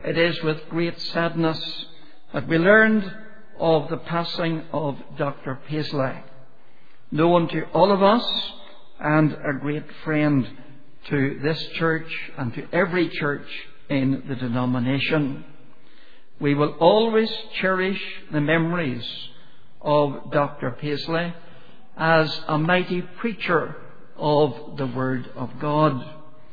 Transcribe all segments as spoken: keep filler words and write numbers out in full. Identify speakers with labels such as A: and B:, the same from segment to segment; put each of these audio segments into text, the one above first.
A: it is with great sadness that we learned of the passing of Doctor Paisley, known to all of us and a great friend to this church and to every church in the denomination. We will always cherish the memories of Doctor Paisley as a mighty preacher of the Word of God.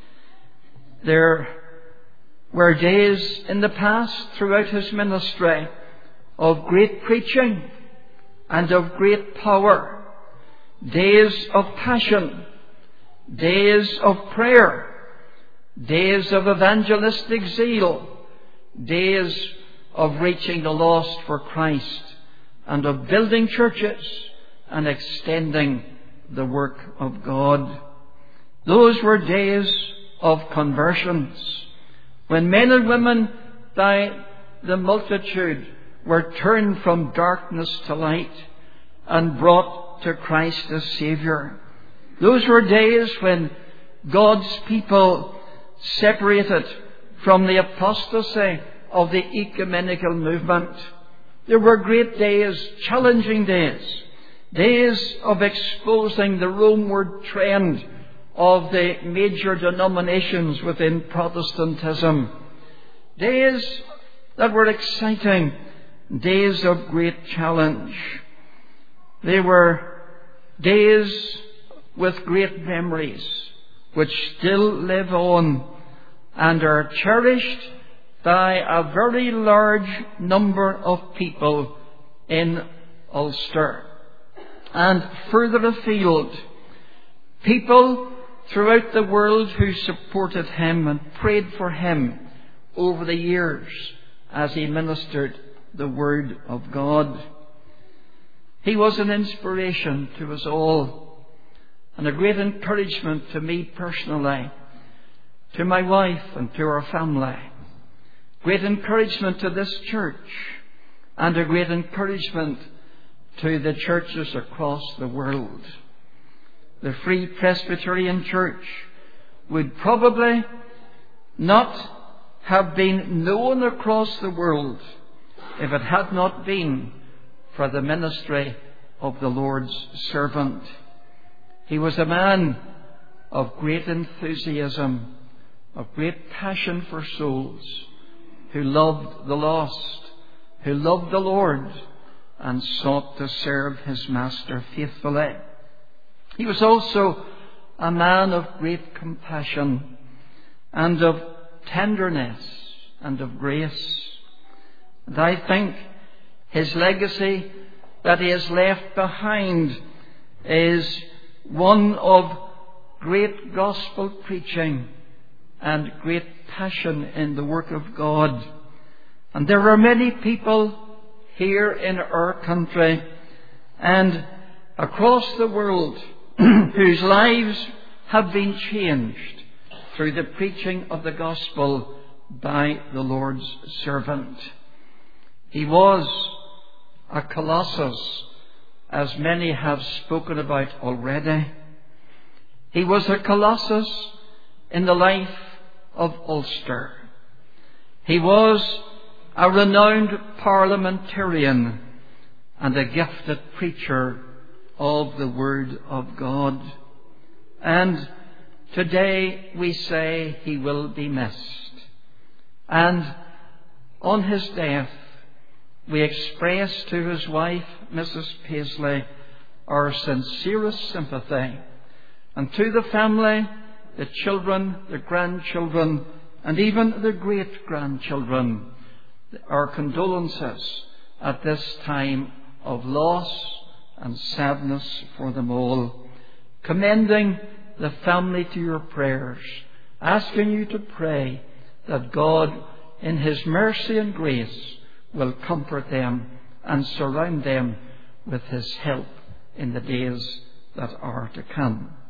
A: There were days in the past throughout his ministry of great preaching and of great power, days of passion, days of prayer, days of evangelistic zeal, days of reaching the lost for Christ, and of building churches and extending the work of God. Those were days of conversions, when men and women by the multitude were turned from darkness to light and brought to Christ as Saviour. Those were days when God's people separated from the apostasy of the ecumenical movement. There were great days, challenging days, days of exposing the Romeward trend of the major denominations within Protestantism. Days that were exciting, days of great challenge. They were days with great memories which still live on and are cherished by a very large number of people in Ulster and further afield. People throughout the world who supported him and prayed for him over the years as he ministered the Word of God. He was an inspiration to us all and a great encouragement to me personally, to my wife and to our family. Great encouragement to this church and a great encouragement to the churches across the world. The Free Presbyterian Church would probably not have been known across the world if it had not been for the ministry of the Lord's servant. He was a man of great enthusiasm, of great passion for souls, who loved the lost, who loved the Lord, and sought to serve his Master faithfully. He was also a man of great compassion and of tenderness and of grace. And I think his legacy that he has left behind is one of great gospel preaching and great passion in the work of God. And there are many people here in our country and across the world whose lives have been changed through the preaching of the gospel by the Lord's servant. He was a colossus, as many have spoken about already. He was a colossus in the life of Ulster. He was a renowned parliamentarian and a gifted preacher of the Word of God. And today we say he will be missed. And on his death, we express to his wife, Missus Paisley, our sincerest sympathy, and to the family, the children, the grandchildren, and even the great-grandchildren, our condolences at this time of loss and sadness for them all, commending the family to your prayers, asking you to pray that God, in his mercy and grace, will comfort them and surround them with his help in the days that are to come.